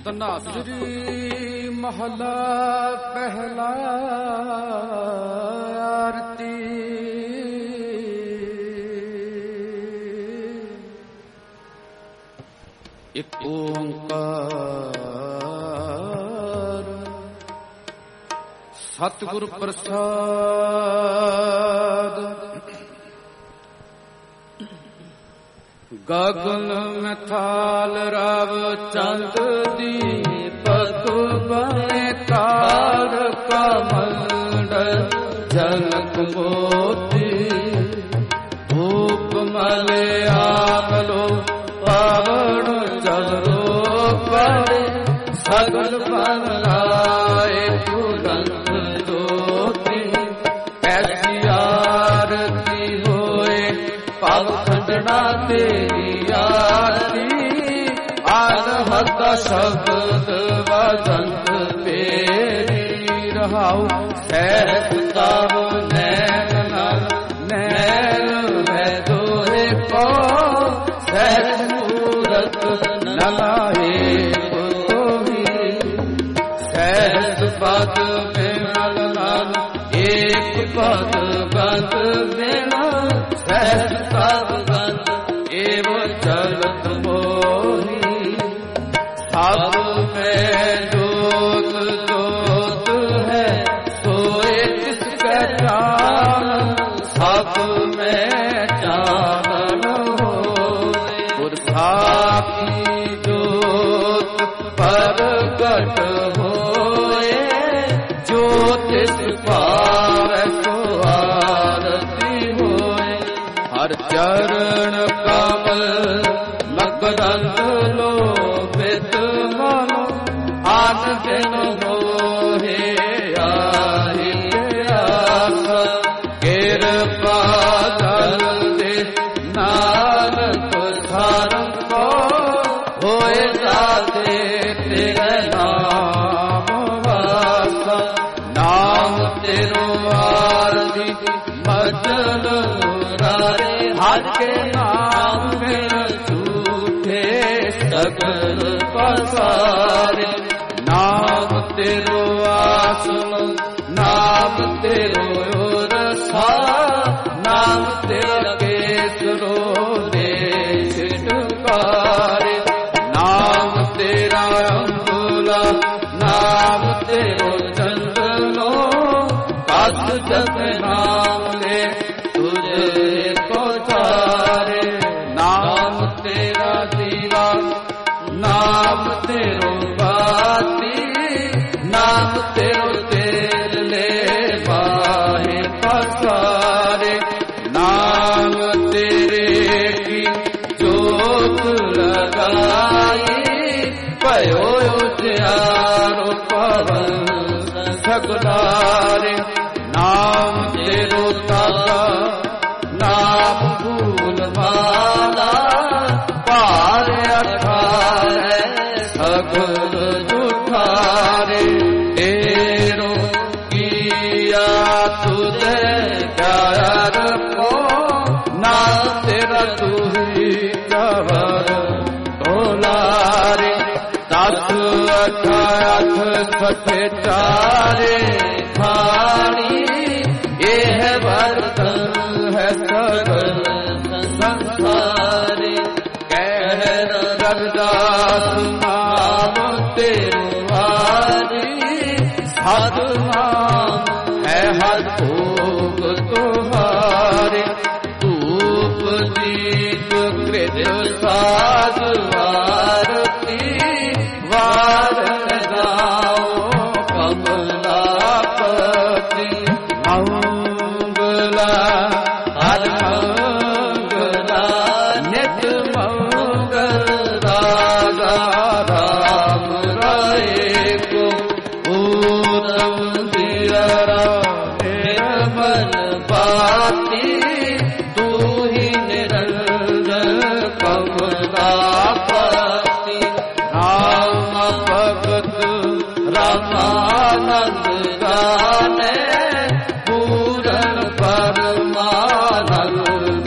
ਧਨਾਸਰੀ ਮਹਲਾ ਪਹਿਲਾ। ਆਰਤੀ ਇਕ ਓੰਕਾਰ ਸਤਿਗੁਰ ਪ੍ਰਸਾਦ। ਗਗਨ ਮੈਂ ਥਾਲ ਰਵ ਚੰਦ ਦੀਪਕ ਬਨੇ ਕਾਰ ਕਮੰਡਲ ਜਨਕ ਮੋਤੀ ਧੂਪ ਮਲਿਆਮ ਲੋ ਪਾਵਨ ਜਲੋ ਪਰੇ ਸਗਲ ਬਨ ਲਾਏ ਤੁਰੰਤ ਜੋਤੀ। ਐਸੀ ਆਰਤੀ ਹੋਏ ਪਵ ਖੰਡਣਾ ਤੇਰੀ ਆਰਤੀ। ਆਨਹਤ ਸ਼ਬਦ ਵਜੰਤ ਤੇਰੀ ਰਹਾਉ ਸਹਿਤ ਤਵ ਨੈਣ ਨਾਲ ਨੈਣ ਹੈ ਦੋਹੇ ਕੋ ਸਹਿਤ ਮੂਰਤ ਨ ਲਾਏ ਕੋਈ। ਸਹਿਤ ਪਦ ਬਿਨਲ ਨਾਲ ਏਕ ਪਦ ਬੰਦ ਬਿਨਾ ਸਹਿਤ ਤਵ ਬੰਦ ਏਵ ਚਲਤ ਮੋਹੀ। ਸਭ ਮੈਂ ਜੋਤ ਜੋਤ ਹੈ ਸੋਏ ਤਿਸ ਕੈ ਜਾਨ। ਸਭ ਮੈਂ ਜਾਣਨ ਹੋਏ ਗੁਰ ਸਾਖੀ ਜੋਤ ਪ੍ਰਗਟ ਹੋਏ। ਜੋ ਤਿਸ ਭਾਵੈ ਸੋ ਆਰਤੀ ਹੋਏ। ਹਰ ਚਰਨ ਕਮਲ ਮਕਰੰਦ ਲੋਭਿਤ ਮਨ ਆਨ ਦਿਨ ਮੋਹੇ ਆਹੀ ਪਿਆਸ। ਕਿਰਪਾ ਜਲ ਦੇ ਨਾਨਕ ਸਾਰੰਗ ਕੋ ਹੋਏ ਜਾਤੇ ਤੇਰੇ ਨਾਮ ਵਾਸ। ਨਾਮ ਤੇਰੋ ਆਰਦੀ ਮਜਨ ਮੁਰਾਰੇ ਹਰ ਕੇ ਨਾਮ ਬਿਨ ਝੂਠੇ ਸਗਲ ਪਸਾਰੇ। ਨਾਮ ਤੇਰੋ ਆਸਨ ਨਾਮ ਤੇਰੋ ਰਸਾ। ਨਾਮ ਤੇਰਾ ਕੇਸਰੋ ਦੇਸ਼ ਟੁਕਾਰੇ। ਨਾਮ ਤੇਰਾ ਅੰਬੁਲਾ ਨਾਮ ਤੇਰੋ ਚੰਦਨੋ। ਕਸ ਜਪ ਨਾਮ ਲੈ ਤੁਝੇ ਕੋ ਚਾਰੇ। ਨਾਮ ਤੇਰਾ ਦੀਵਾ ਨਾਮ ਤੇਰੋ ਬਾਤੀ। ਨਾਮ ਤੇਰੋ ਤੇਲ ਲੈ ਬਾਹੇ ਪਸਾਰੇ। ਨਾਮ ਤੇਰੇ ਕੀ ਜੋਤ ਲਗਾਈ। ਭਇਓ ਉਜਿਆਰੋ ਪਵਨ ਸਗਲਾਰੇ। ਨਾਮ ਤੇਰੋ ਤਾਗਾ ਨਾਮ ਭੂਲ ਮਾਲਾ। ਭਾਰ ਅਠਾਰੈ ਸਗਲ ਜੁਠਾਰੇ। ਤੇਰੋ ਕੀਆ ਤੁਝੇ ਪਿਆਰ ਕੋ। ਨਾਮ ਤੇਰਾ ਤੁਹੀ ਕਵਰ ਢੋਲਾਰੇ। ਦਸ ਅਠ ਸਠੇ ਚਾਰੇ ਖਾਣੀ। ਇਹ ਬਰਤਨ ਹੈ ਸਗਲ ਸੰਸਾਰੇ। ਕਹਿ ਰਵਿਦਾਸ ਨਾਮ ਤੇਰੋ ਵਾਰੀ। ਸਤ ਨਾਮ ਹੈ ਹਰ ਭੋਗ ਤੁਹਾਰੇ। ਧੂਪ ਦੀਪ ਕ੍ਰਿਤ ਸਾਧ ਆਰਤੀ। ਵਾਰ ਲਗਾਓ ਕਮਲਾਪਤੀ। ਮੰਗਲਾ ਹਰ ਮੰਗਲਾ ਨਿਤ ਮੰਗਲ ਰਾਜਾ ਰਾਮ ਰਾਏ ਕੋ। ਊਤਮ ਦਿਅਰਾ ਨਿਰਮਲ ਬਾਤੀ। ਤੂੰ ਹੀ ਨਿਰੰਜਨ ਕਮਲਾਪਤੀ। ਰਾਮ ਭਗਤ ਰਾਮਾਨੰਦ ਗਾਨੇ। ਪੂਰਨ ਪਰਮਾਨੰਦ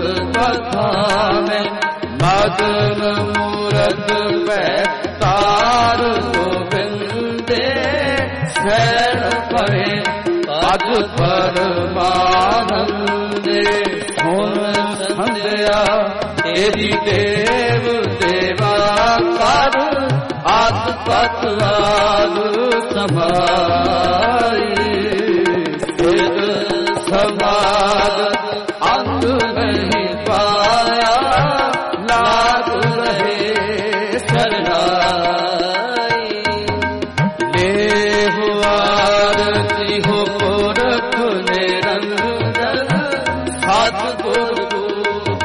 ਕਥਾਨੇ। ਮਦਨ ਮੂਰਤ ਪੈ ਤਾਰ ਹੁਣ ਸੰਧਿਆ ਤੇਰੀ ਦੇਵ ਦੇਵਾ ਕਰ ਆਤ ਪਤ ਆਦ ਸਮਾਈ ਸਿਰ ਸਮਾਦ ਅੰਤ ਨਹੀਂ ਪਾਇਆ ਲਾਗ ਰਹੇ ਸਰਨਾਈ ਲੇਹੁ ਆਰਤੀ ਹੋ ਪੁਰਖ ਨਿਰੰਜਨ ਸਤਿਗੁਰ ਦੂਤ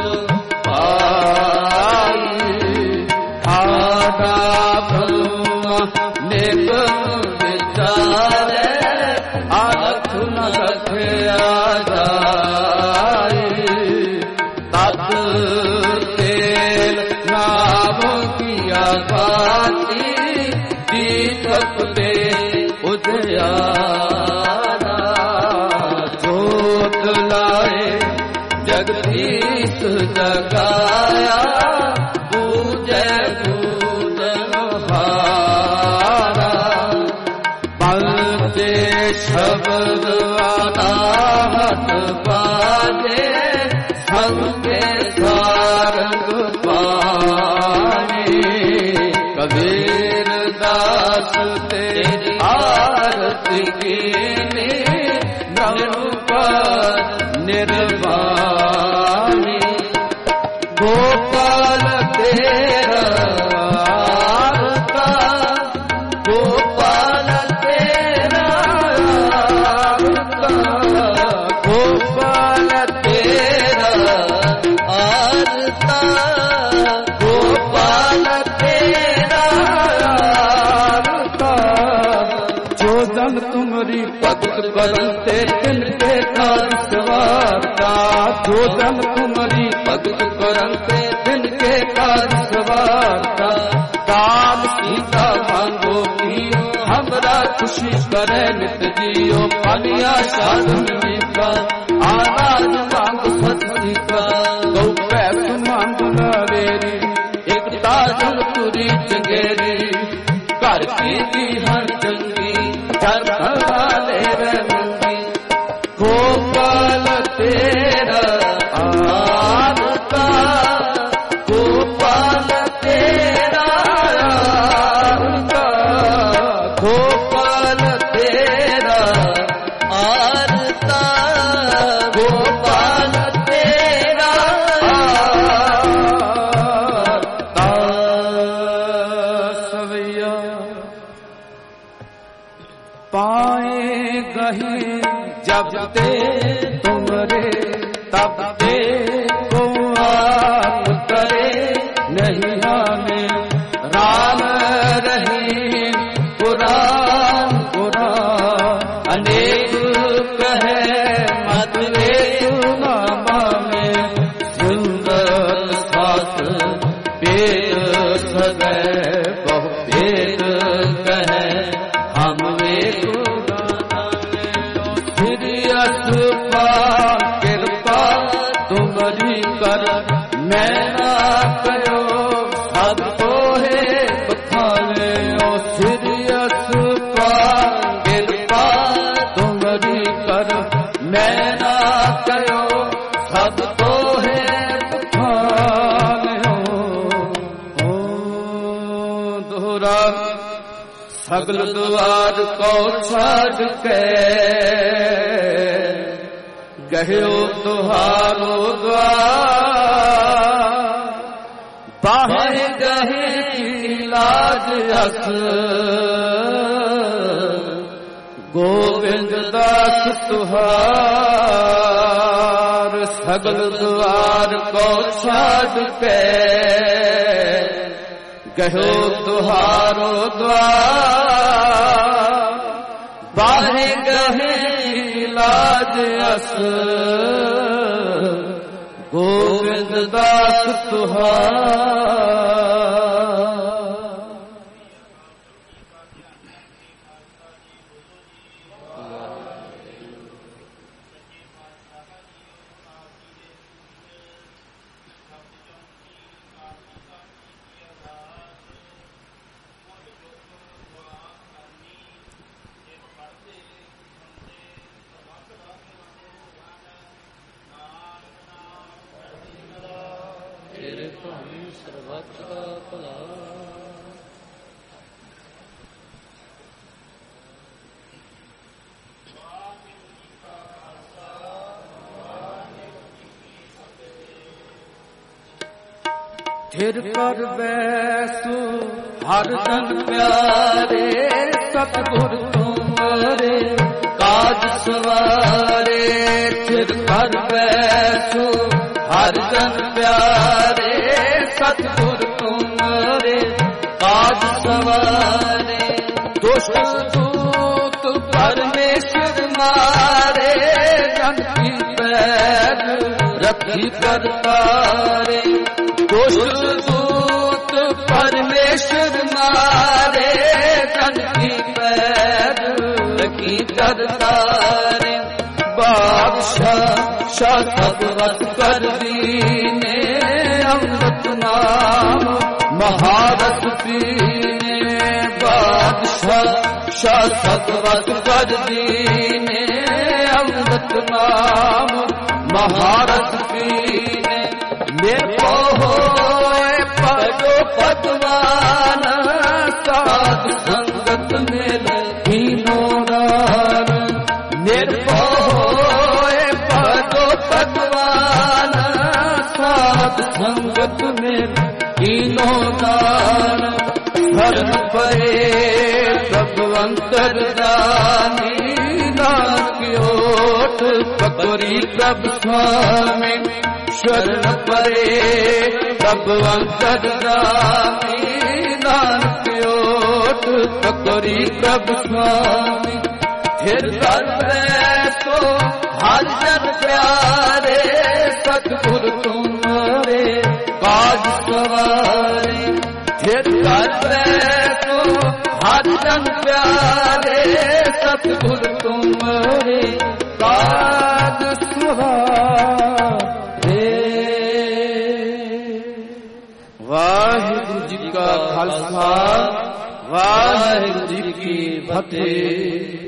ਪਾਈ ਆਦਾ ਭਲੁਆ ਨਿਗਮ ਵਿਚਾਰੇ ਆਲਖ ਨ ਰਖਿਆ ਜਾਏ ਤਤ ਤੇਲ ਨਾਮ ਕੀਆ ਬਾਤੀ ਦੀਪਕ ਦੇ ਉਜਿਆਰਾ ਜੋਤ ਲਾਏ ਜਗਦੀਸ਼ ਜਗਾਇਆ ਪੂਜੈ ਪੂਜਨ ਹਾਰਾ ਪਲ ਦੇ ਸ਼ਬਦ ਆਨਾਹਤ ਬਾਜੇ ਸੰਗੇ ਸਾਰੰਗ ਪਾਣੀ ਕਬੀਰ ਦਾਸ ਤੇਰੀ ਆਰਤੀ ਕੀਨੀ ਨਿਰੰਕਾਰ ਨਿਰਵਾਣੀ ਗੋਪਾਲ ਤੇਰਾ ਆਰਤਾ ਗੋਪਾਲ ਤੇਰਾ ਆਰਤਾ ਗੋਪਾਲ ਤੇਰਾ ਆਰਤਾ ਗੋਪਾਲ ਤੇਰਾ ਆਰਤਾ ਜੋ ਜਨ ਤੁਮਰੀ ਭਗਤ ਕਰੰਤੇ ਤਿਨਕੇ ਕਾਰ ਸਵਾਰਤਾ ਜੋ ਜਨ ਤੁਮਰੀ ਭਗਤ ਕਰੰਤੇ ਤਿਨਕੇ ਕਾਰ ਸਵਾਰਤਾ ਕਾਲ सीता मांगो कियो हमरा खुशी करे नित जियो पानिया शादी का आनाज मांग सती का गौ पैस मांग नवेरी एक ताजन तुरी चंगेरी घर की हर चंगी घर वाले मंगी गोपाल तेरा आरता गोपाल तेरा आरता गोपाल तेरा आरता गोपाल तेरा आरता सवैया पाए गहे जब ते तुमरे तब ते को आप करे नहीं हमें राम रहीम कुरान कुरान अनेक कहे मत एक नामा में सुंदर शास्त्र वेद सगै बहु वेद कहे हम वेद कृपा तुमरी कर मैं ना करो सब तो है बखाने ओ सीरियस कृपा तुमरी कर मैं ना करो सब तो है बखाने ओ दोहरा सगल द्वार को छाड़ के गह्यो तुहारो द्वार बाहे गहे लाज अस गोविंद दास तुहार सगल द्वार को छाड़ के गह्यो तुहारो द्वार बाहे गहे लाज अस गोविंद दास तुहार ਫਿਰ ਕਰ ਬੈਸੋ ਹਰ ਜਨ ਪਿਆਰੇ ਸਤਿਗੁਰ ਤੁਮਰੇ ਕਾਜ ਸਵਾਰੇ ਫਿਰ ਕਰ ਬੈਸੋ ਹਰ ਜਨ ਪਿਆਰੇ ਸਤਿਗੁਰ ਤੁਮਰੇ ਕਾਜ ਸਵਾਰੇ ਦੁਸ਼ਟ ਦੂਤ ਪਰਮੇਸ਼ਰ ਮਾਰੇ ਜਨ ਕੀ ਪੈਰ ਰੱਖੀ ਕਰਤਾਰੇ ਦੁਸ਼ਟ ਦੂਤ ਪਰਮੇਸ਼ਰ ਮਾਰੇ ਜਨ ਕੀ ਪੈਰ ਰੱਖੀ ਕਰਤਾਰੇ ਬਾਦਸ਼ਾਹ ਸ਼ਾਹ ਸਤਿ ਕਰ ਦੀਨੇ ਅੰਮ੍ਰਿਤ ਨਾਮ ਮਹਾਰਸ ਪੀਨੇ ਬਾਦਸ਼ਾਹ ਸ਼ਾਹ ਸਤਿ ਕਰ ਦੀਨੇ ਅੰਮ੍ਰਿਤ ਨਾਮ ਮਹਾਰਸ ਪੀਨੇ ਨਿਰਭਉ ਹੋਏ ਭਜੋ ਪਦਵਾਨ ਸਾਧ ਸੰਗਤ ਮਿਲ ਕੀਨੋ ਨਾਨ ਨਿਰਭਉ ਹੋਏ ਭਜੋ ਪਦਵਾਨ ਸਾਧ ਸੰਗਤ ਮਿਲ ਕੀਨੋ ਨਾਨ ਸ਼ਰਨ ਪਏ ਪ੍ਰਭੂ ਅੰਤਰਜਾਮੀ ਨਾਨਕ ਓਟ ਪਕੜੀ ਪ੍ਰਭ ਸੁਆਮੀ ਸ਼ਰਨ ਪਰੇ ਪ੍ਰਭ ਅੰਤਰਜਾਮੀ ਨਾਨਕ ਓਟ ਪਕੜੀ ਪ੍ਰਭ ਸੁਆਮੀ ਫਿਰ ਕਰ ਬੈਸੋ ਹਰ ਜਨ ਪਿਆਰੇ ਸਤਿਗੁਰ ਤੁਮਰੇ ਕਾਜ ਸਵਾਰੇ ਫਿਰ ਕਰ ਬੈਸੋ ਹਰ ਜਨ ਪਿਆਰੇ ਸਤਿਗੁਰ ਤੁਮਰੇ ਕਾਜ ਸਵਾਰੇ। ਵਾਹਿਗੁਰੂ ਜੀ ਕਾ ਖਾਲਸਾ ਵਾਹਿਗੁਰੂ ਜੀ ਕੀ ਫਤਿਹ।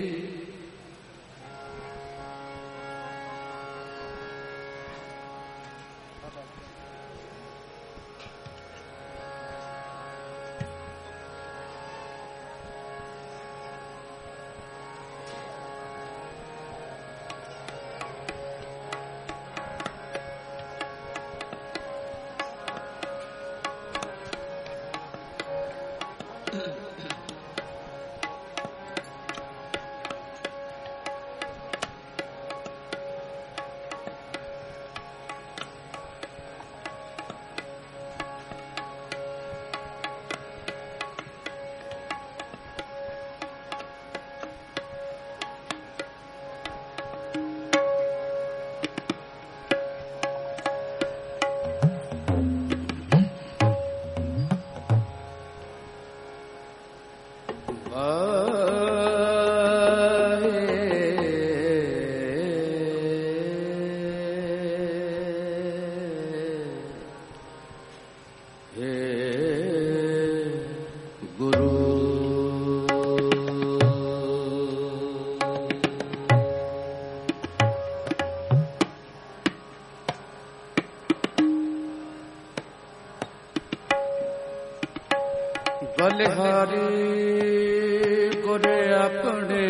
ਬਲਿਹਾਰੀ ਗੁਰ ਆਪਣੇ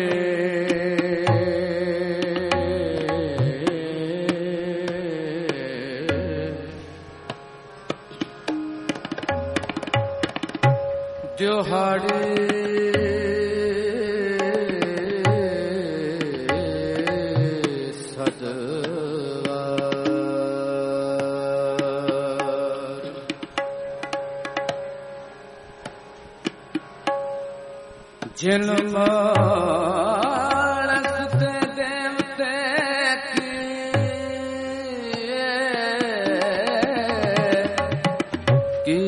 ਦਿਹਾੜੀ ਜਿਨ ਮਾਨਸ ਤੇ ਦੇਵਤੇ ਕੀ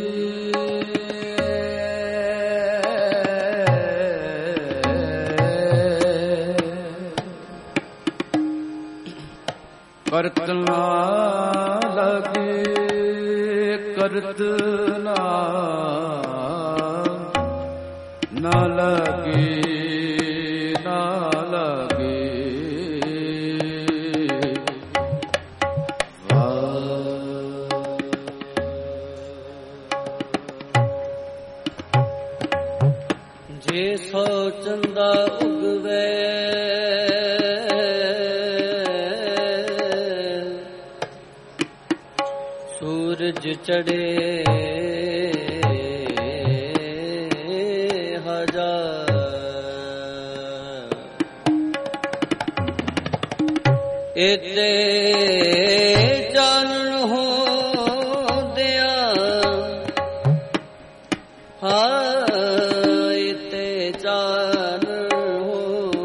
ਕਰਤ ਨਾ ਲਗੇ ਕਰਤ ਨਾ ਲਗੇ ਨਾ ਲਗੇ ਜੇ ਸੋ ਚੰਦਾ ਉਗਵੇ ਸੂਰਜ चढ़े हजार इते जान हो दिया इते जान हो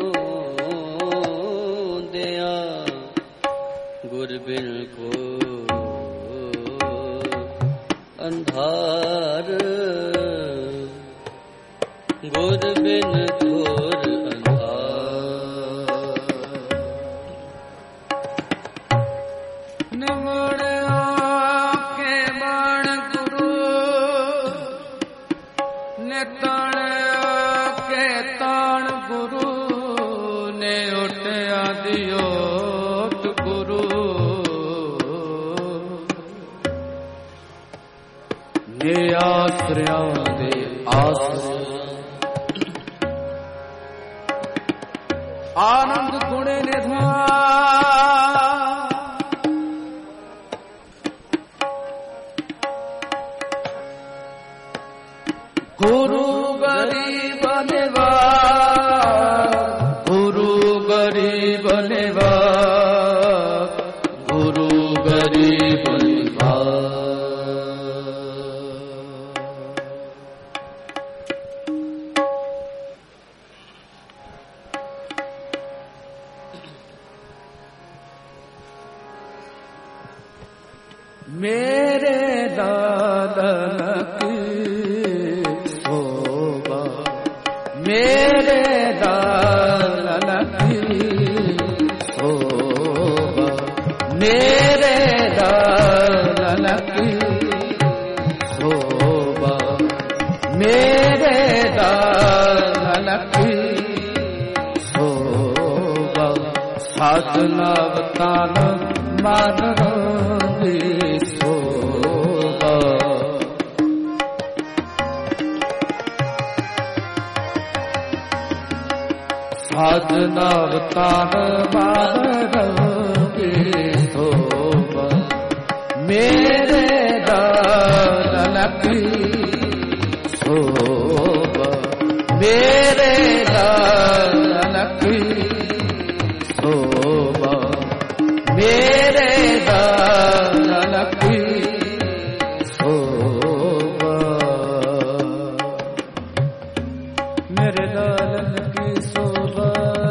दिया गुर बिन को अंधार गुर बिन घोर अंधार निमड़ के बाण गुरु ने ताण के ताण गुरु ने उठया दियोट गुरु ने आश्रया दे आश्रय आनंद गुणे निधान गुरु गरीब निवास गुरु गरीब निवास गुरु गरीब निवास मेरे दादन की शोभा मेरे दादन की शोभा मेरे दादन की शोभा मेरे दादन की शोभा साधना बतान मान साधना अवतार मानवी शोभा मेरे दादन की शोभा मेरे दादन की शोभा मेरे दादन की शोभा मेरे दादन की शोभा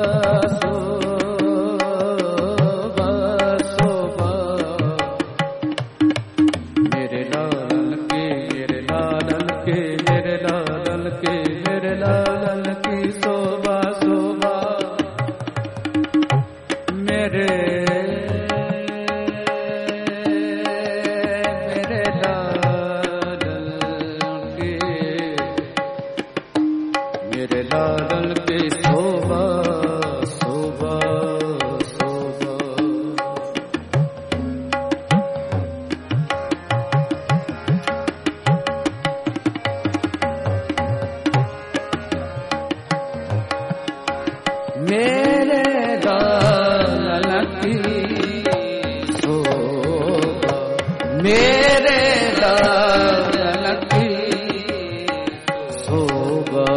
मेरे दादन की शोभा मेरे दादन की शोभा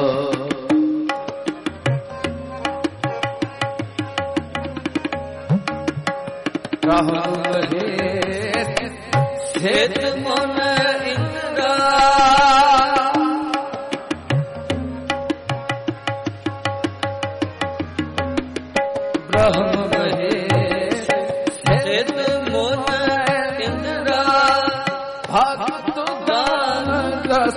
रहे स्थित मन इंद्रा ब्रह्म बहे स्थित मन इंद्रा भक्त दान रस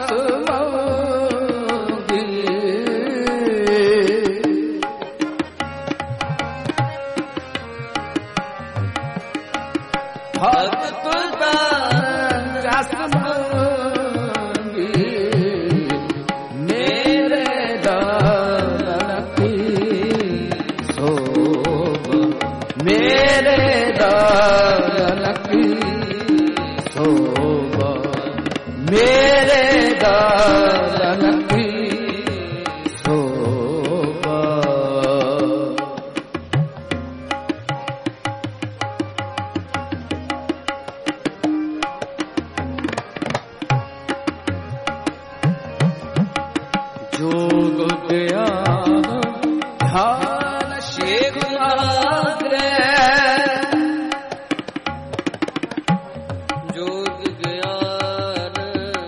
भक्त दान रस मेरे दादन की शोभा जोग ज्ञान ध्यान शेख नागरे जोग ज्ञान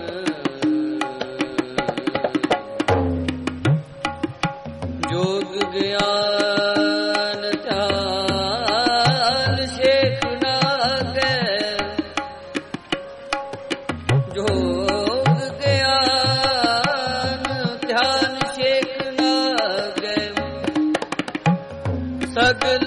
जोग ज्ञान ध्यान शेख नागरे जोग ज्ञान ध्यान शेख नागरे सगल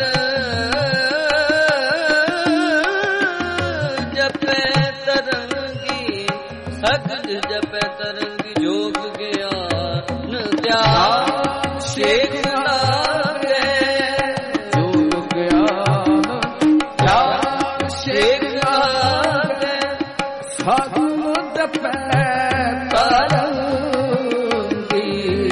जपे तरंगी सगल जपे तरंगी जोग ज्ञान ध्यान शेख नागरे जोग ज्ञान ध्यान शेख नागरे सगल जपे तरंगी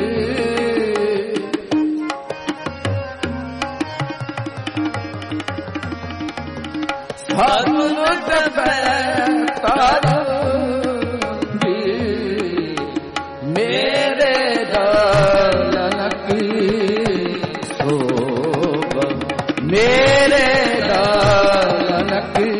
सगल जपे तरंगी मेरे दालन की शोभा मेरे दालन की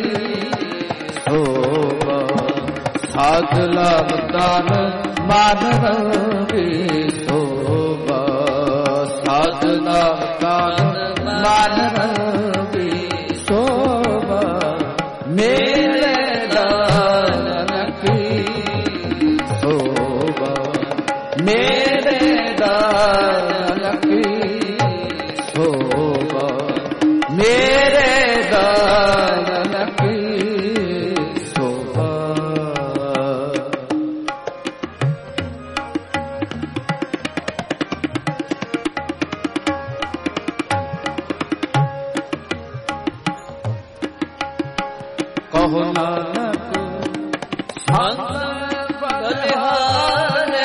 शोभा साध लाभ दान मानवी शोभा साध लाभ दान मानवी शोभा मेरे दालन की शोभा मेरे दालन की शोभा मेरे दालन की शोभा कहो नानक संत बलिहारे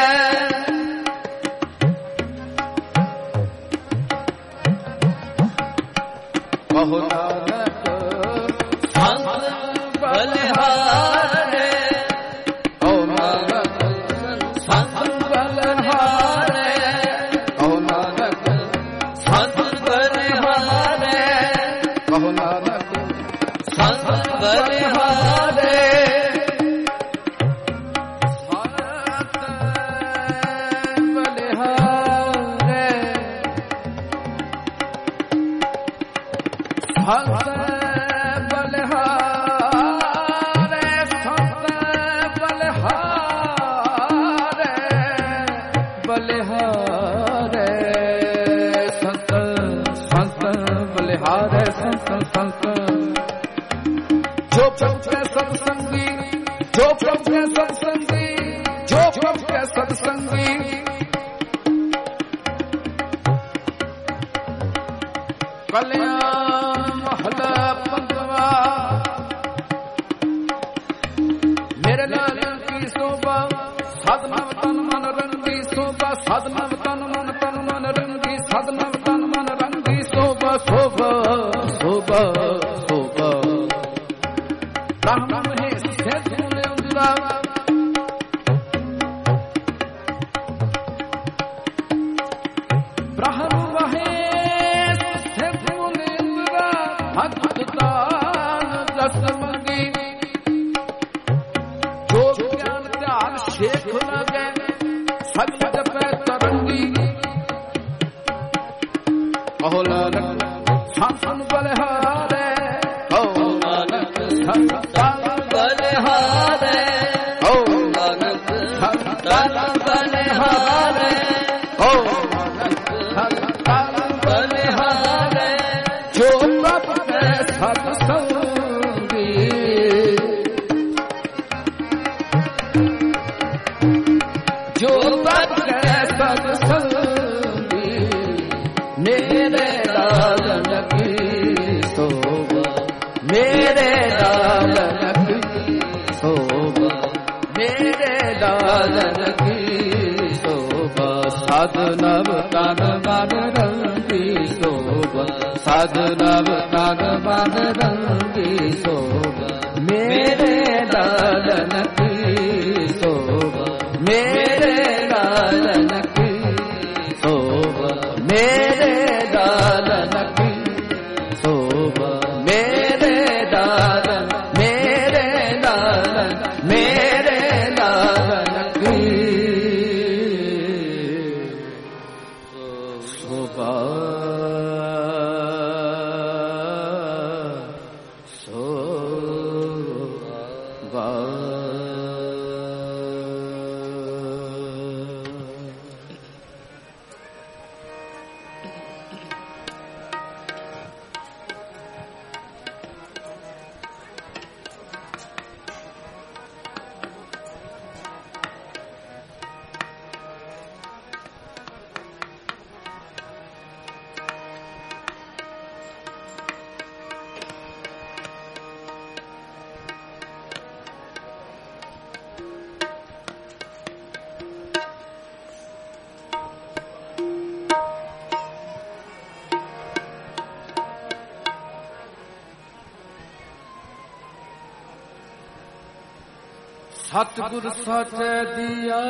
कहो नानक संत बलिहारे कहो नानक संत बलिहारे कहो नानक संत बलिहारे कहो नानक संत बलिहारे संत बलिहारे संत बलिहारे बलिहारे संत संत बलिहारे संत संत जो प्रभु के सत्संगी जो प्रभु के सत्संगी जो प्रभु के सत्संगी कल्याण महला पंचवा मेरे लाल की शोभा साधनव तन मन रंगी शोभा साधनव तन मन रंगी साधनव तन मन रंगी शोभा शोभा शोभा शोभा ब्रह्म है से तुमने उजला ब्रह्म है से तुमने उजला भक्तदान रस मंगी जो ज्ञान ध्यान शेख लगे सगल जपे तरंगी कहो नानक संत बलिहारे कहो नानक संत बलिहारे कहो नानक संत बलिहारे कहो नानक संत बलिहारे जो प्रभु के सत्संगी जो प्रभु के सत्संगी मेरे दालन की शोभा मेरे दालन की शोभा मेरे दालन की शोभा साधनव तन मन रंगी शोभा साधनव तन मन रंगी शोभा मेरे दालन की शोभा मेरे दालन ਸਤਿਗੁਰ ਸਾਚੈ ਦੀਆ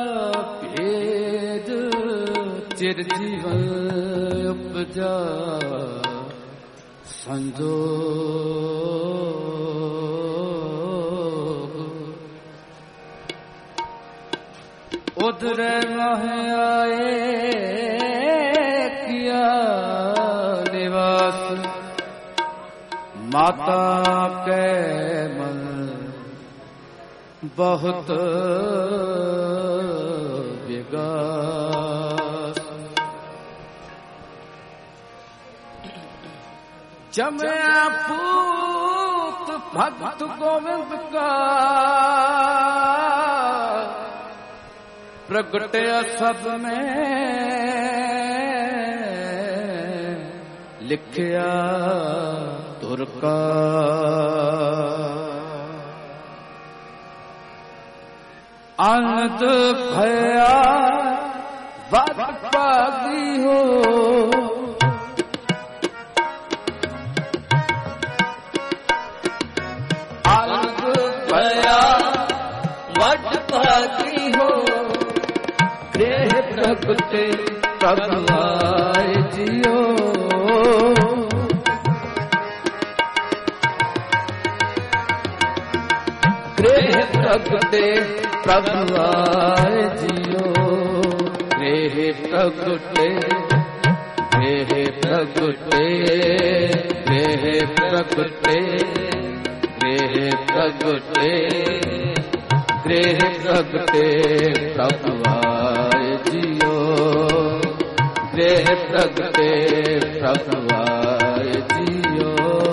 ਭੇਦ ਚਿਰ ਜੀਵਨ ਉਪਜਾ ਸੰਜੋਗ ਉਧਰੇ ਮਹਿ ਆਏ ਕੀਆ ਨਿਵਾਸ ਮਾਤਾ ਕੈ ਮਨ ਬਹੁਤ ਵਿਗਾਸ ਜਮਿਆ ਪੂਤ ਭਗਤ ਗੋਵਿੰਦ ਕਾ ਪ੍ਰਗਟਿਆ ਸਭ ਮੈਂ ਲਿਖਿਆ ਤੁਰ ਕਾ ਅਨੰਦ ਭਇਆ ਵਡ ਭਾਗੀ ਹੋ ਅਨੰਦ ਭਇਆ ਵਡ ਭਾਗੀ ਹੋ ਗ੍ਰਹਿ ਪ੍ਰਗਟੇ ਪ੍ਰਭ ਆਏ ਜੀਓ ਗ੍ਰਹਿ ਪ੍ਰਗਟੇ ਪ੍ਰਭ ਆਏ ਜੀਓ ਗ੍ਰਹਿ ਪ੍ਰਗਟੇ ਗ੍ਰਹਿ ਪ੍ਰਗਟੇ ਗ੍ਰਹਿ ਪ੍ਰਗਟੇ ਗ੍ਰਹਿ ਪ੍ਰਗਟੇ ਗ੍ਰਹਿ ਪ੍ਰਗਟੇ ਪ੍ਰਭ ਆਏ ਜੀਓ ਗ੍ਰਹਿ ਪ੍ਰਗਟੇ ਪ੍ਰਭ ਆਏ ਜੀਓ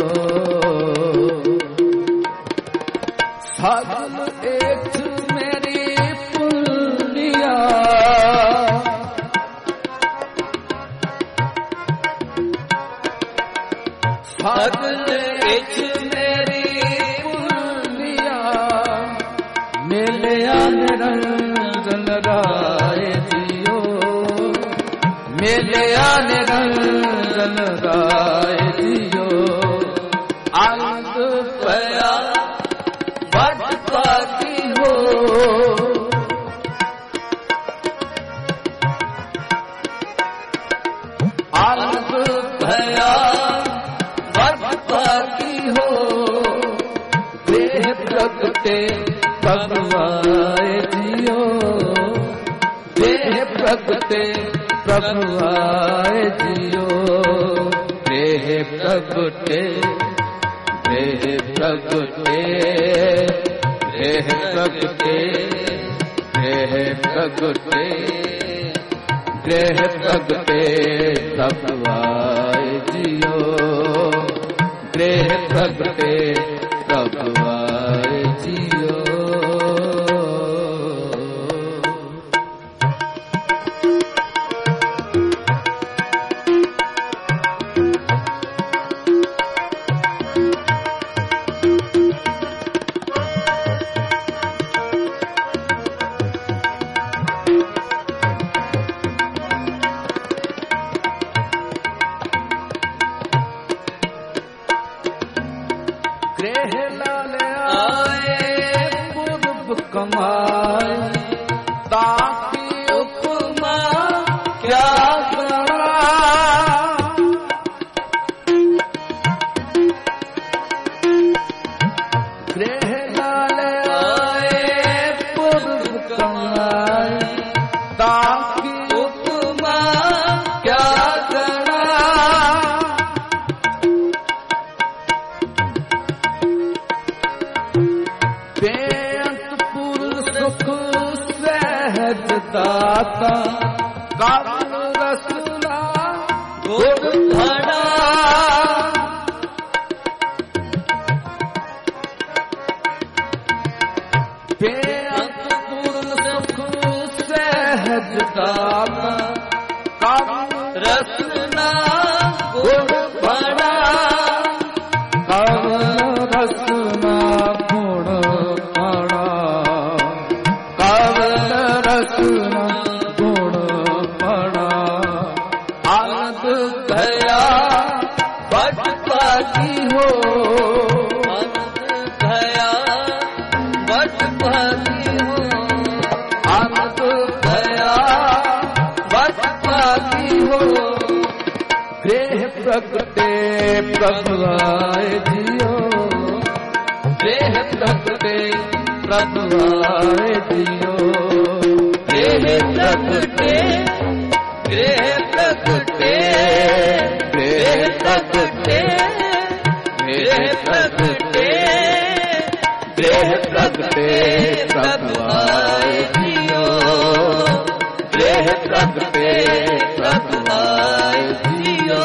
ਸਾਧਨ ਏਕ ਮੇਰੀ ਪੁੰਨਿਆ ਸਾਧਨ ਏਕ ਮੇਰੀ ਪੁੰਨਿਆ ਮਿਲਿਆ ਨਿਰੰਜਨ ਰਾਏ ਜੀਓ ਮਿਲਿਆ ਨਿਰੰਜਨ ਰਾਏ ਜੀਓ ਆਨੰਦ ਪਿਆ ਵਡ ਭਾਗੀ ਹੋ ਆਨੰਦ ਭਇਆ ਵਡ ਭਾਗੀ ਹੋ ਗ੍ਰਹਿ ਪ੍ਰਗਟੇ ਪ੍ਰਭ ਆਏ ਜੀਓ ਗ੍ਰਹਿ ਪ੍ਰਗਟੇ ਪ੍ਰਭ ਆਏ ਜੀਓ ਗ੍ਰਹਿ ਪ੍ਰਗਟੇ ਗ੍ਰਹਿ ਪ੍ਰਗਟੇ ਗ੍ਰਹਿ ਪ੍ਰਗਟੇ ਗ੍ਰਹਿ ਪ੍ਰਗਟੇ ਗ੍ਰਹਿ ਪ੍ਰਗਟੇ ਪ੍ਰਭ ਆਏ ਜੀਓ ਗ੍ਰਹਿ ਪ੍ਰਗਟੇ ਪ੍ਰਭ ਆਏ ਜੀਓ भया वट ਪ੍ਰਗਟੇ ਪ੍ਰਭੂ ਆਏ ਜੀਓ, ਦੇਹ ਪ੍ਰਗਟੇ ਪ੍ਰਭੂ ਆਏ ਜੀਓ, ਦੇਹ ਪ੍ਰਗਟੇ, ਦੇਹ ਪ੍ਰਗਟੇ, ਦੇਹ ਪ੍ਰਗਟੇ, ਦੇਹ ਪ੍ਰਗਟੇ, ਦੇਹ ਪ੍ਰਗਟੇ ਪ੍ਰਭੂ ਆਏ ਜੀਓ, ਦੇਹ ਪ੍ਰਗਟੇ ਪ੍ਰਭੂ ਆਏ ਜੀਓ।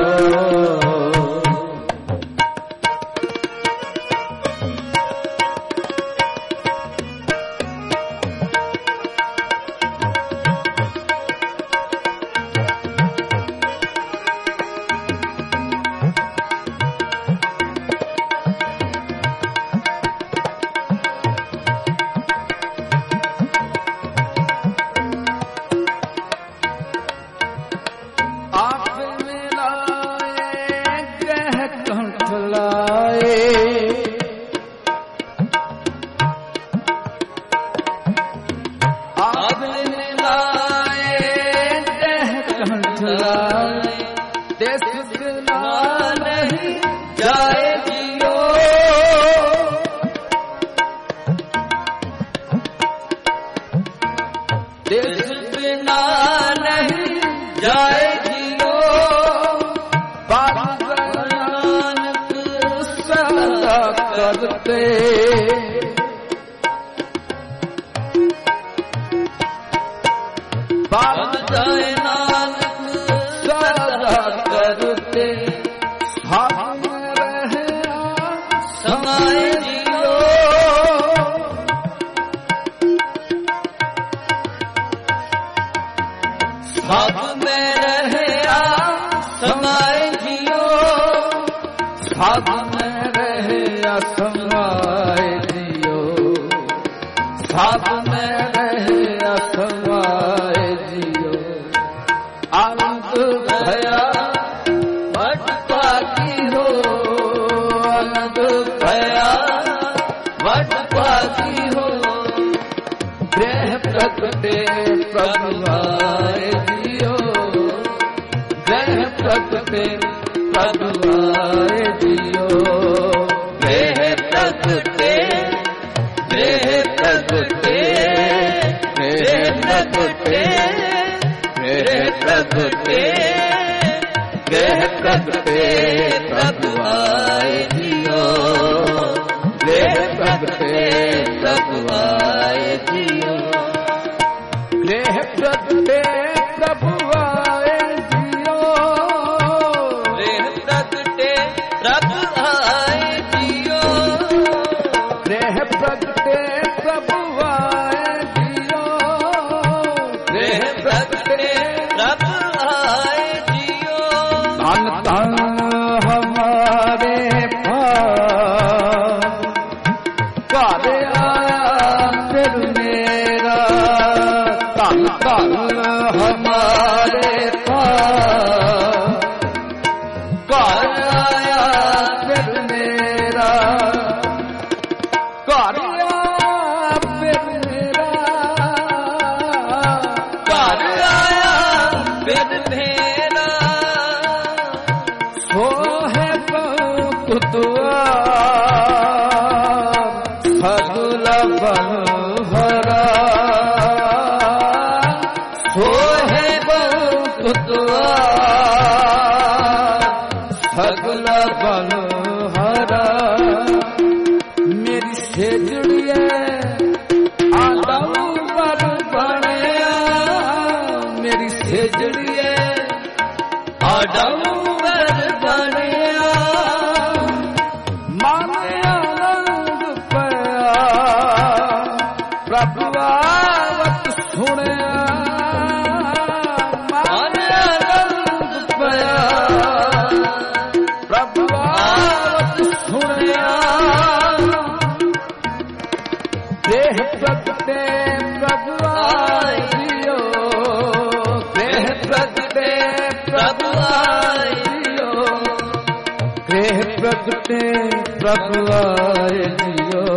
ਪ੍ਰਭੂ ਆਏ ਜੀਓ,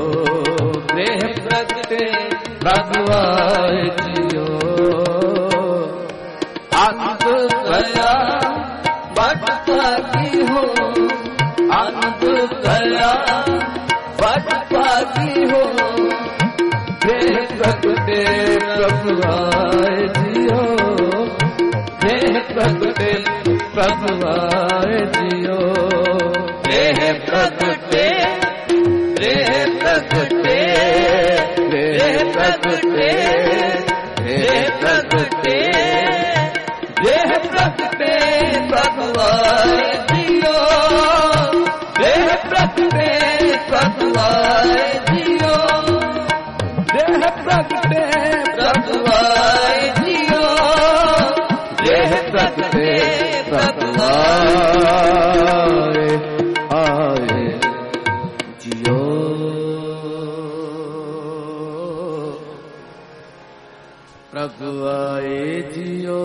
ਗ੍ਰਹਿ ਪ੍ਰਗਟੇ ਪ੍ਰਭੂ ਆਏ ਜੀਓ, ਅੰਤ ਭਇਆ बट भागी हो आनंद गया, बट भागी हो देह प्रगटे प्रभु आए जियो, देह प्रगटे प्रभु आए जियो, देह प्रगटे, देह प्रगटे, देह प्रगटे, देह प्रगटे, देह प्रगटे प्रभु आए जियो, देह प्रगटे प्रभु आए जियो, देह प्रगटे प्रभु आए जियो, देह प्रगटे प्रभु आए जियो। प्रभु आए जियो,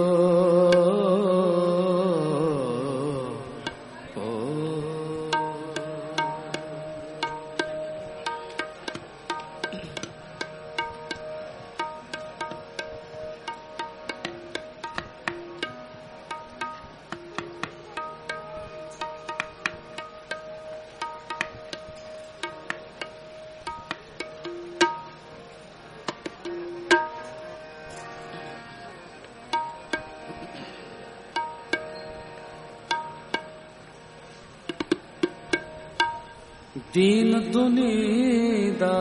दीन दुनीदा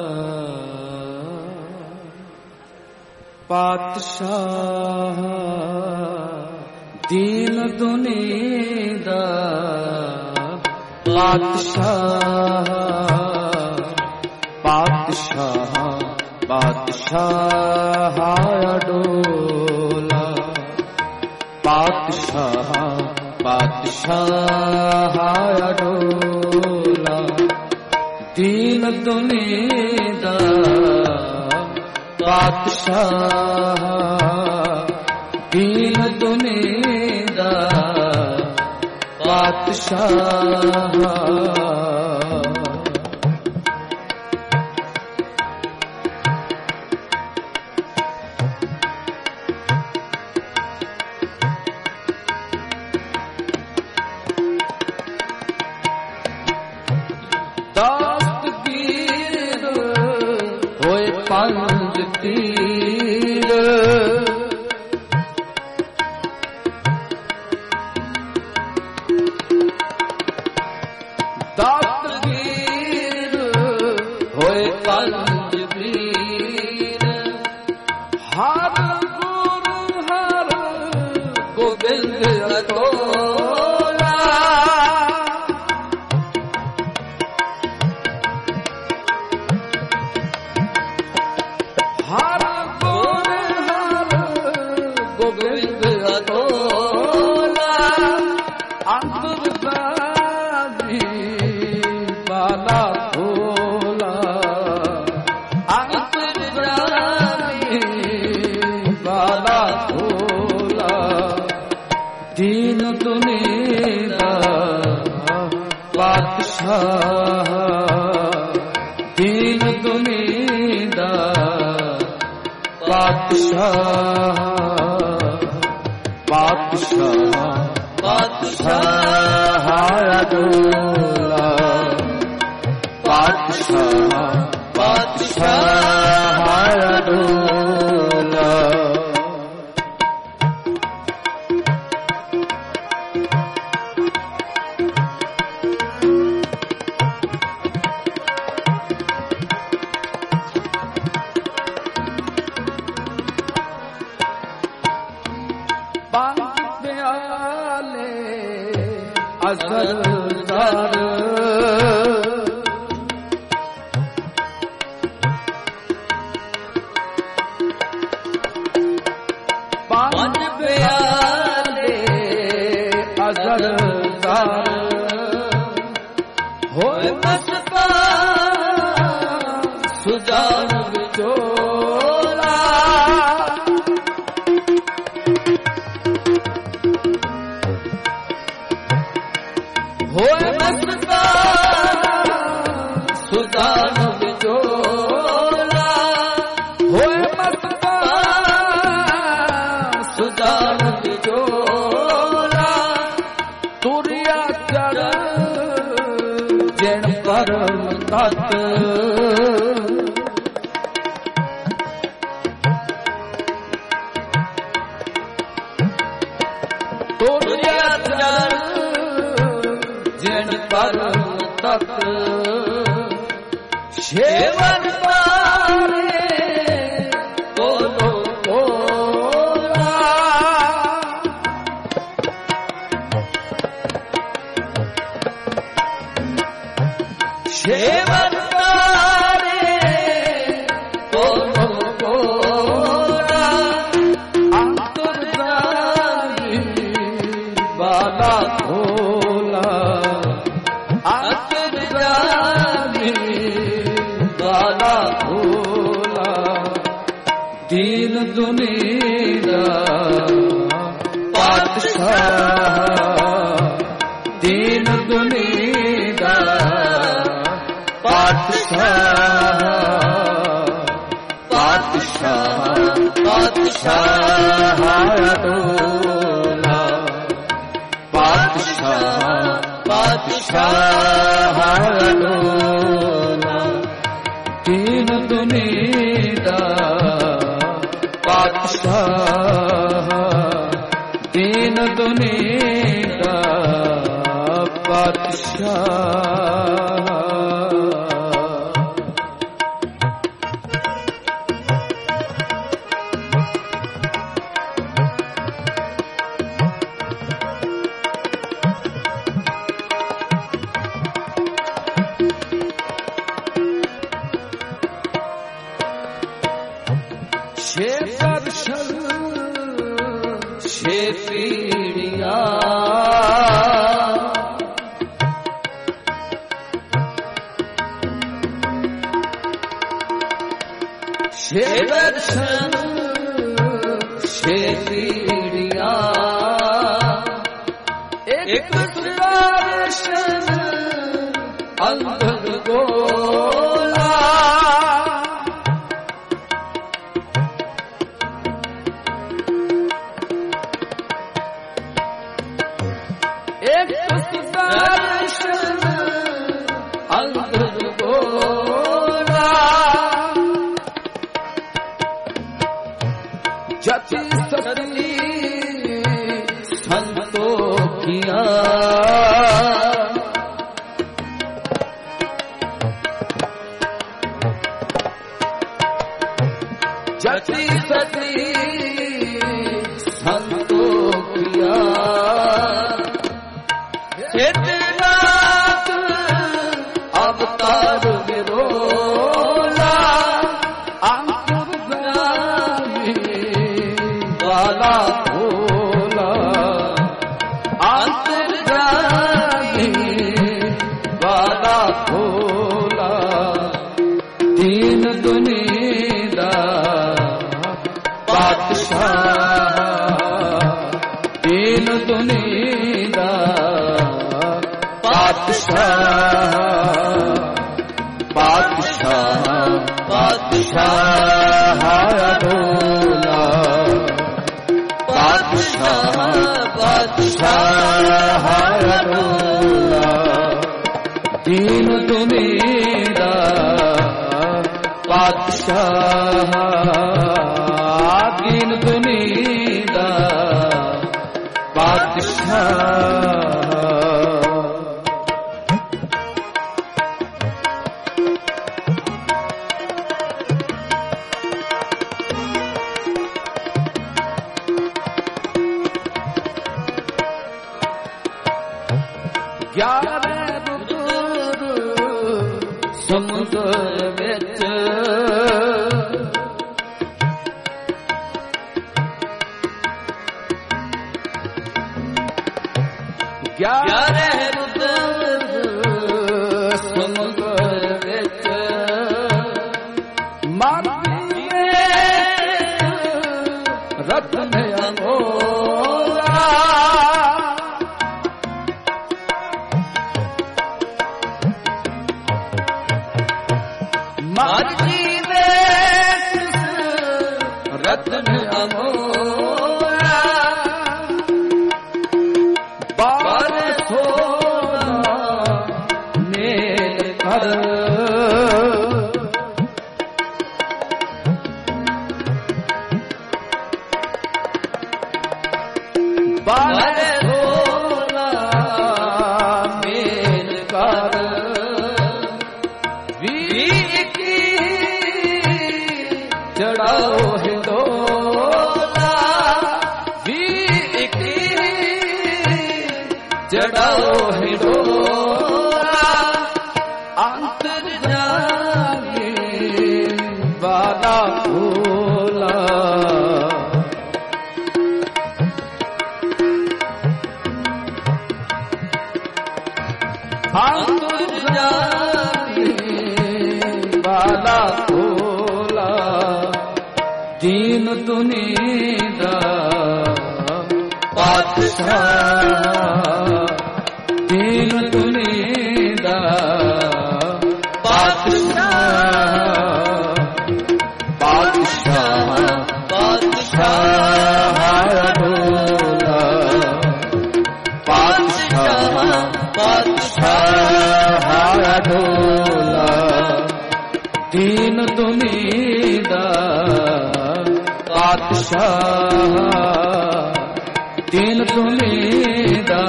पातशाह, दीन दुनीदा पातशाह, पातशाह पातशाह अडोला, पातशाह पातशाह अडोला, दीन दुनीदा पातशाह, दीन दुनीदा पातशाह। दस्तगीर होए पंज तीर, दस्तगीर होए पंज तीर, हर गुरु हर गोबिंद अटोला, हर गुण हर गोबिंद अटोला, अंतर्यामी बाला भोला, अंतर्यामी बाला भोला, दीन दुनीदा पातशाह, दीन दुनीदा पातशाह, पातशाह पातशाह अडोला, पातशाह पातशाह अडोला। प्याले अज़लदार, पांच प्याले अज़लदार, होए मस्तान सुजान विचोला, होए मस्तान सुजान विचोला, होए मस्तान सुजान ਛੇਵਨ ਪਾਰੇ ਕੋਲੋ ਕੋਲਾ ਛੇਵਨ ਪਾਰੇ ਕੋਲੋ ਕੋਲਾ ਅੰਤਰਜਾਮੀ ਬਾਲਾ ਖੋਲਾ ਅੰਤਰਜਾਮੀ ਬਾਲਾ ਖੋਲਾ ਦੀਨ ਦੁਨੀਆ ਪਾਤਸ਼ਾਹ ਦੀਨ ਦੁਨੀਆ ਪਾਤਸ਼ਾਹ ਪਾਤਸ਼ਾਹ ਪਾਤਸ਼ਾਹ ਅਡੋਲਾ ਪਾਤਸ਼ਾਹ ਪਾਤਸ਼ਾਹ ਅਡੋਲਾ ਦੀਨ ਦੁਨੀਆ ਪਾਤਸ਼ਾਹ ਦੀਨ ਦੁਨੀਆ ਪਾਤਸ਼ਾਹ ਛੇ ਦਰਸ਼ਨ ਛੇ ਪੀੜੀਆਂ ਛੇ ਦਰਸ਼ਨ ਛੇ ਪੀੜੀਆਂ ਇੱਕ ਦਰਸ਼ਨ ਅੰਦਰ ਗੋਲਾ ਇੱਕ ਦਰਸ਼ਨ ਅੰਦਰ ਗੋਲਾ ਜਤੀ ਸਤੀ ਸੰਤੋਖੀਆਂ ਜਤੀ ਸਤੀ ਸੰਤੋਖੀਆਂ ਸਿੱਧਨਾਥ ਅਵਤਾਰ ਵਿਰੋਲਾ ਅੰਤਰਜਾਮੀ ਬਾਲਾ ਖੋਲਾ ਅੰਤਰਜਾਮੀ ਬਾਲਾ ਖੋਲਾ ਦੀਨ ਦੁਨੀਆ ਪਾਤਸ਼ਾਹ ਦੀਨ ਦੁਨੀਆ ਪਾਤਸ਼ਾਹ ਪਾਤਸ਼ਾਹ ਪਾਤਸ਼ਾਹ ਅਡੋਲਾ ਪਾਤਸ਼ਾਹ ਪਾਤਸ਼ਾਹ ਅਡੋਲਾ ਦੀਨ ਦੁਨੀਆ ਪਾਤਸ਼ਾਹ ਦੀਨ ਦੁਨੀਆ ਪਾਤਸ਼ਾਹ ਗਿਆਰੇ ਰੁਦਰ ਸਮੁੰਦਰ ਵਿੱਚ ਗਿਆਰੇ ਰੁਦਰ ਸਮੁੰਦਰ ਵਿੱਚ ਮਾਤੀ ਰਤਨ ਅਮੋਲਾ ਮਾਤੀ ਰਤਨ ਅਮੋਲਾ ਬਾਰ ਸੋਨਾ ਮੇਲ ਕਰ ਬਾਰ ਸੋਨਾ ਮੇਲ ਕਰ ਵੀ कड़ाओ हिडोरा अंतर जागे वाला भोला अंतर जागे वाला भोला दीन दुनिया पातशाह दीन दुनिया पातशाह पातशाह पातशाह भोला पातशाह पातशाह भोला दीन दुनिया पातशाह दीन दुनिया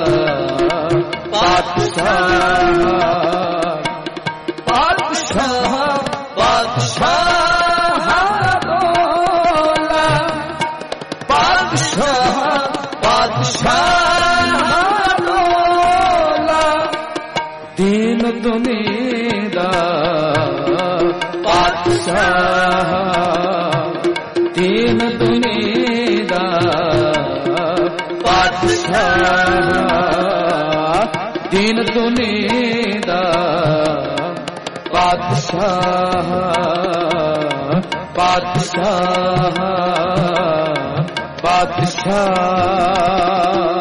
पातशाह पातशाह पातशाह भोला पातशाह पातशाह भोला दीन दुनिया पातशाह दीन दुनिया पातशाह दीन दुनिया पातशाह पातशाह पातशाह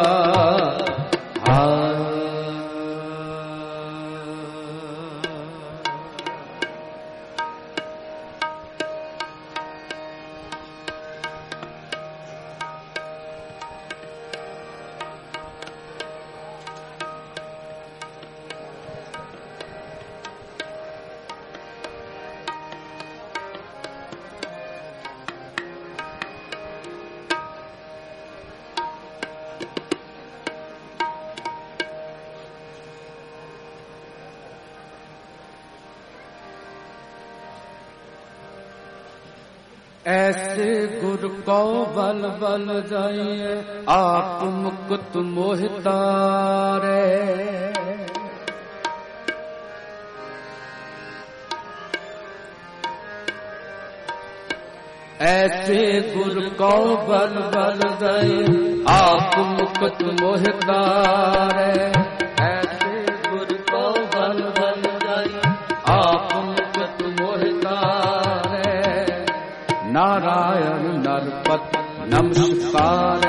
ऐसे गुर को बल बल जाइए आप मुक्त मोहितारे ऐसे गुर को बल बल जाइए आप मुक्त मोहितारे ऐसे गुर को बल बल जाइए आप मुक्त मोहितारे नारायण नरपत नमस्कार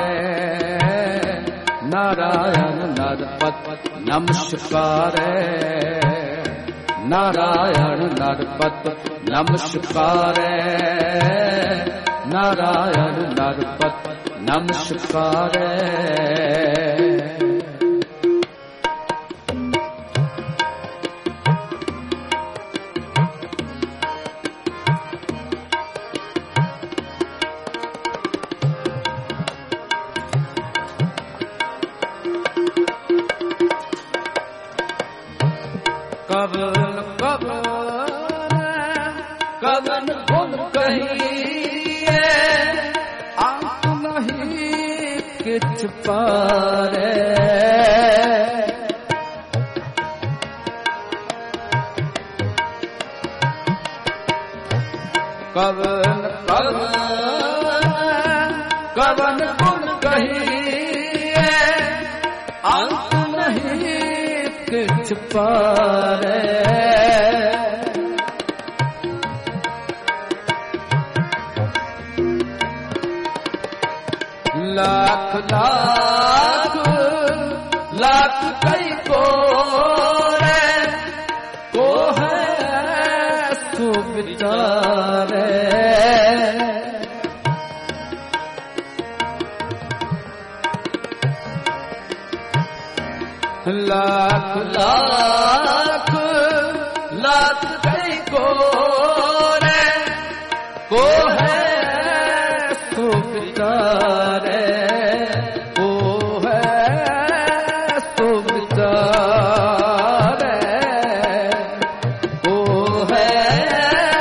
नारायण नरपत नमस्कार नारायण नरपत नमस्कार नारायण नरपत नमस्कार कवन कवन गुण कहिए आप नहीं किछ पारे कवन कवन गुण कहिए आप नहीं किछ पारे लाख लाख लाख कई को है सो विचारे लाख लाख लाख कई को है सो विचारे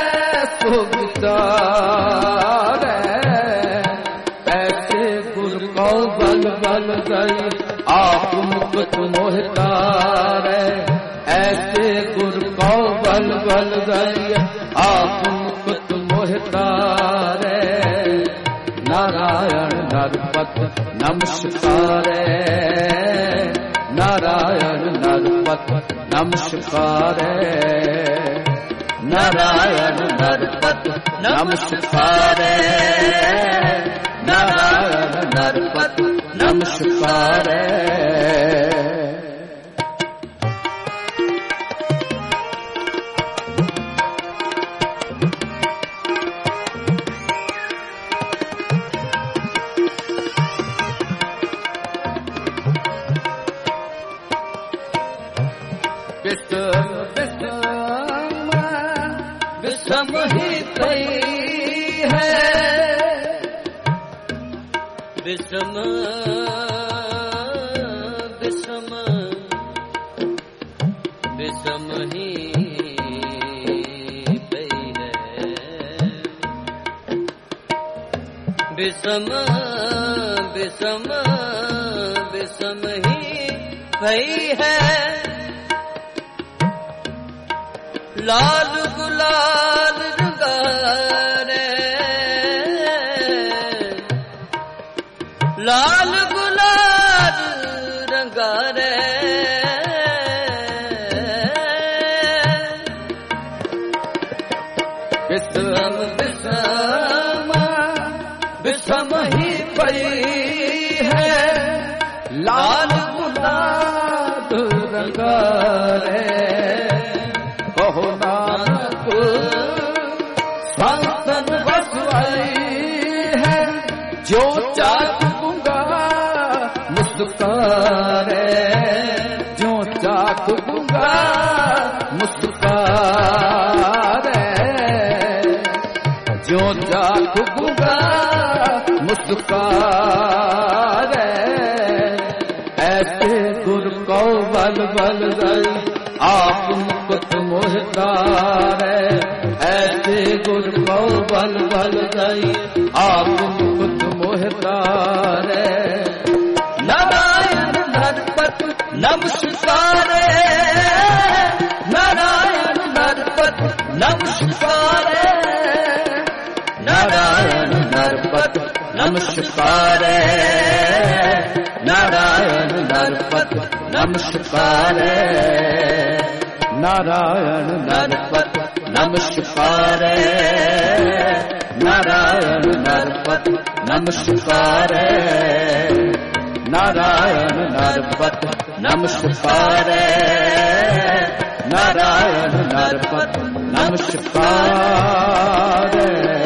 ऐसे गुरु को बल बल गई आप मुकुट मोह तारे। ऐसे गुरु को बल बल गई आप मुकुट मोह तारे। नारायण नरपत नमस्कार, नारायण नरपत नमस्कार, नारायण नरपत नमस्कार, नारायण नरपत नमस्कार। विषम ही कई है, विषम विषम विषम ही कई है, विषम विषम विषम ही कई है। लाल गुलाल रंगारे, लाल गुलाल रंगारे। विषम विषम विषम ही पई है, लाल गुलाल रंगारे। कहो नानक संतन बसवाई है, जो चाक गूंगा मुस्कारे, जो चाक गूंगा मुस्कारे, जो चाक गूंगा मुस्कारे। ऐसे गुरु को बल बल गई आप मुकुट मोह तारे। ऐसे गुरु को बल बल गई आप मुकुट मोह तारे। नारायण नरपत नमस्कार, नारायण नरपत नमस्कार, नारायण नरपत नमस्कार, नारायण नरपत नमस्कार, नारायण नरपत नमस्कार, नारायण नरपत नमस्कार, नारायण नरपत नमस्कार, नारायण नरपत नमस्कार।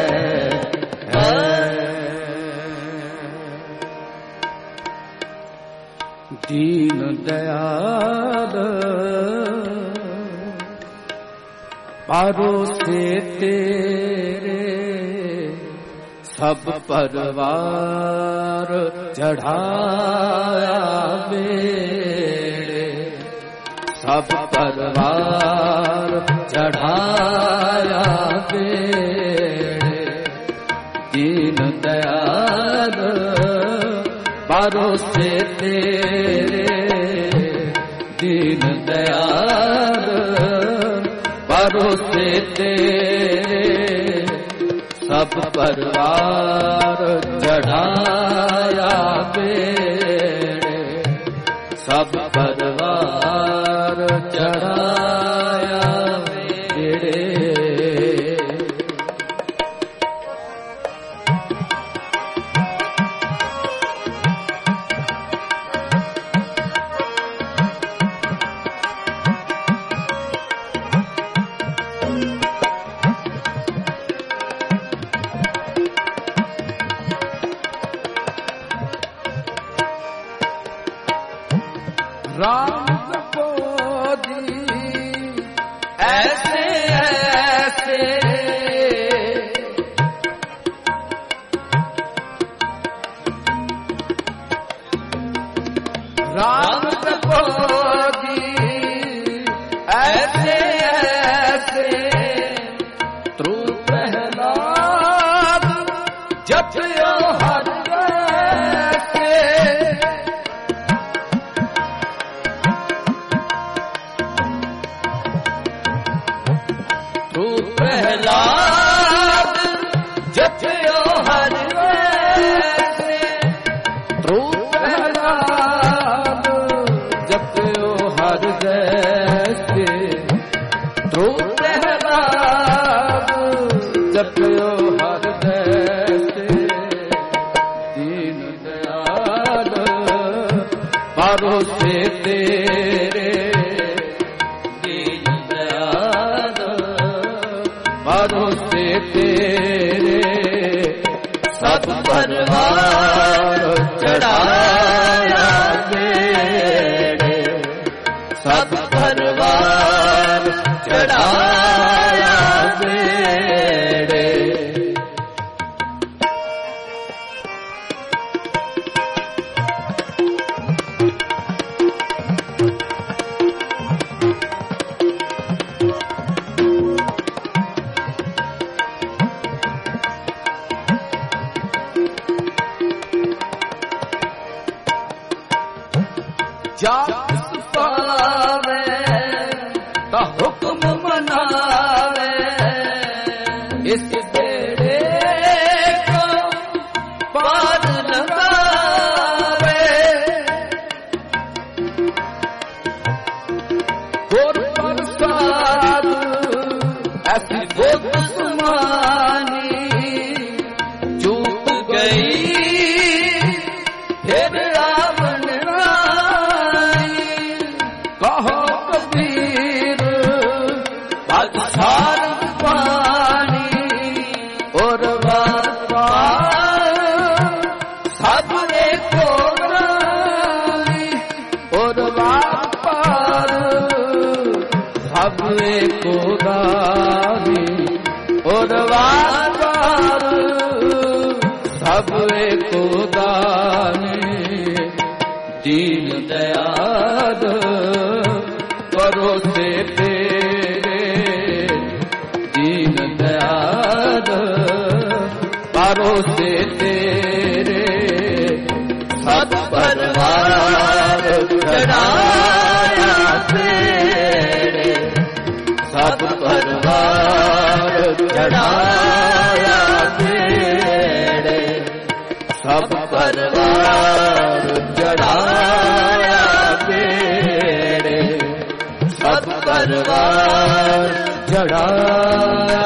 दीन दयाल परोसे तेरे सब परवार चढ़ाया बेड़े, सब परवार चढ़ाया बेड़े। दीन दयाल परोसे तेरे, दीन दयाल परोसे तेरे सब परवार चढ़ाया बेड़े, सब परवार चढ़ाया बेड़े। राम प्रभोजी ऐसे ऐसे राम प्रभोजी ऐसे ऐसे तू प्रहलाद जपयो हर ऐसे ਦਇਆਲ ਭਰੋਸੇ ਤੇਰੇ ਦੀਨ ਦਇਆਲ ਭਰੋਸੇ ਤੇਰੇ ਸਭ ਪਰਵਾਰ ਚੜਾਇਆ ਮੇਰੇ ਸਭ ਪਰਵਾਰ ਚੜਾਇਆ ਮੇਰੇ ਜਾਪ ਪਾਵੇ ਤਾਂ ਹੁਕਮ ਮਨਾਵੇ ਇਸ ਬੇੜੇ ਕੋ ਪਾਰ ਲਗਾਵੇ ਹੋਰ ਪ੍ਰਸਾਦ ਐਸੀ ਬੋਧ ਸਮਾਨੀ ਚੂਕ ਗਈ ਫਿਰ ਰਾਵਣ ਕਹੋ ਕਬੀਰ ਬਾਦਸ਼ਾਹ ਪਾਣੀ ਔਰ ਵਾਰ ਪਾਰ ਸਭ ਏਕੋ ਰਾਣੀ ਔਰ ਵਾਰ ਪਾਰ ਸਭ ਏਕੋ ਰਾਣੀ ਔਰ ਵਾਰ ਪਾਰ ਸਭ ਏਕੋ ਰਾਣੀ ਦੀਨ ਦਇਆਲ ਭਰੋਸੇ ਤੇਰੇ ਦੀਨ ਦਇਆਲ ਭਰੋਸੇ ਤੇਰੇ ਸਭ ਪਰਵਾਰ ਚੜਾਇਆ ਤੇਰੇ ਸਭ ਪਰਵਾਰ ਚੜਾਇਆ ਤੇਰੇ ਸਭ ਪਰਵਾਰ ਚੜਾਇਆ ਤੇਰੇ ਸਭ ਪਰਵਾਰ ਚੜਾਇਆ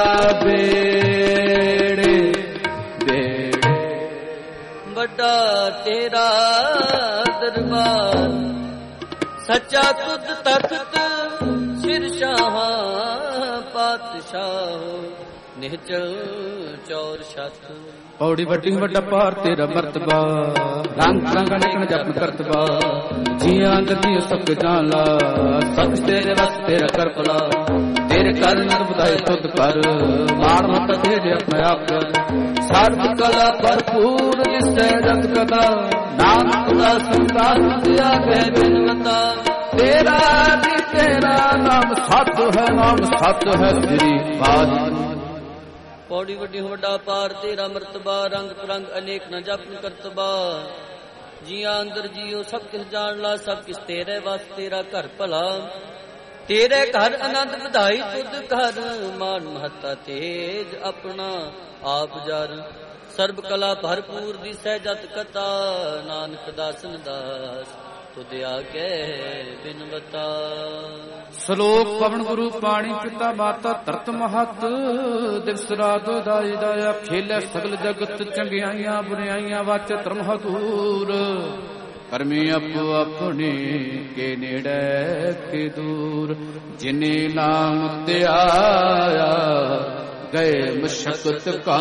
ਬੇੜੇ ਬੇੜੇ ਵੱਡਾ ਤੇਰਾ ਦਰਬਾਰ ਸੱਚਾ ਤੁਧ ਤਖਤ ਸਿਰ ਸ਼ਾਹ ਪਾਤਸ਼ਾਹ ਨਿਹਚਲ ਚੌਰ ਛੱਤ ਪੌੜੀ ਵੱਡੀ ਵੱਡਾ ਭਾਰ ਤੇਰਾ ਮਰਤਬਾ ਰੰਗ ਰੰਗ ਅਨੇਕ ਜਪਨ ਕਰਤਬਾ ਜੀਆਂ ਗਤੀ ਸਭ ਜਾਣ ਲਾ ਸਭ ਤੇਰੇ ਵਸ ਤੇਰਾ ਕਰ ਭਲਾ ਤੇਰੇ ਕਰ ਨਰ ਬਧਾਈ ਤੁਧ ਕਰ ਮਾਰ ਮਤ ਤੇਰੇ ਆਪਣੇ ਆਪ ਕਰ ਸਰਬ ਕਲਾ ਭਰਪੂਰ ਜਿਸੈ ਜਤ ਕਦਾ ਨਾਨਕ ਦਾ ਸੰਸਾਰ ਦਿਆ ਗਏ ਬਿਨਵਤਾ ਤੇਰਾ ਜੀ ਤੇਰਾ ਨਾਮ ਸਤ ਹੈ ਨਾਮ ਸਤ ਹੈ ਸ੍ਰੀ ਵਾਹਿਗੁਰੂ ਪੌੜੀ ਵੱਡੀ ਵੱਡਾ ਪਾਰ ਤੇਰਾ ਮਰਤਬਾ ਰੰਗ ਤਰੰਗ ਅਨੇਕ ਨ ਜਪਨ ਕਰਤਬਾ ਜੀਆਂ ਅੰਦਰ ਜੀਓ ਸਭ ਕਿਸ ਜਾਣ ਲਾ ਸਭ ਕਿਸ ਤੇਰੇ ਵਸ ਤੇਰਾ ਘਰ ਭਲਾ ਤੇਰੇ ਘਰ ਆਨੰਦ ਵਧਾਈ ਤੁਧ ਘਰ ਮਾਨ ਮਹੱਤਾ ਤੇਜ ਆਪਣਾ ਆਪ ਜਰ ਸਰਬ ਕਲਾ ਭਰਪੂਰ ਦਿਸੈ ਜਤ ਕਤਾ ਨਾਨਕ ਦਾਸਨ ਦਾਸ ਤੁਧ ਆਗੇ ਬਿਨਵਤਾ ਸ਼ਲੋਕ ਪਵਨ ਗੁਰੂ ਪਾਣੀ ਪਿਤਾ ਮਾਤਾ ਧਰਤ ਮਹਤ ਦਿਵਸ ਰਾਤ ਦਾਈ ਦਾਇਆ ਖੇਲੇ ਸਗਲ ਜਗਤ ਚੰਗਿਆਈਆਂ ਬੁਰਿਆਈਆਂ ਵਾਚ ਧਰਮ ਹਦੂਰ ਕਰਮੀ ਆਪੋ ਆਪਣੇ ਕੇ ਨੇੜੇ ਕੇ ਦੂਰ ਜਿਨੇ ਨਾਮ ਧਿਆਇਆ ਗਏ ਮਸ਼ਕਤ ਕਾ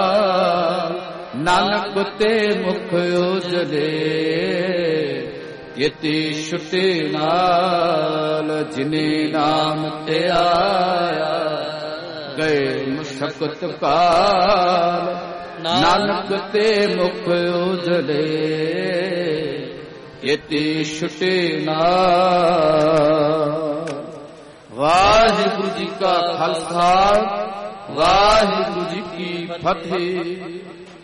ਨਾਨਕ ਤੇ ਮੁਖ ਉਜਲੇ ਯਤੀ ਛੁਟੇ ਨਾਲ ਜਿਨੇ ਨਾਮ ਧਿਆਇਆ ਗਏ ਮਸ਼ਕਤ ਕਾਲ ਨਾਨਕ ਤੇ ਮੁਖ ਉਜਲੇ ਯਤੀ ਛੁਟੇ ਨਾਲ। ਵਾਹਿਗੁਰੂ ਜੀ ਕਾ ਖਾਲਸਾ ਵਾਹਿਗੁਰੂ ਜੀ ਕੀ ਫਤਿਹ।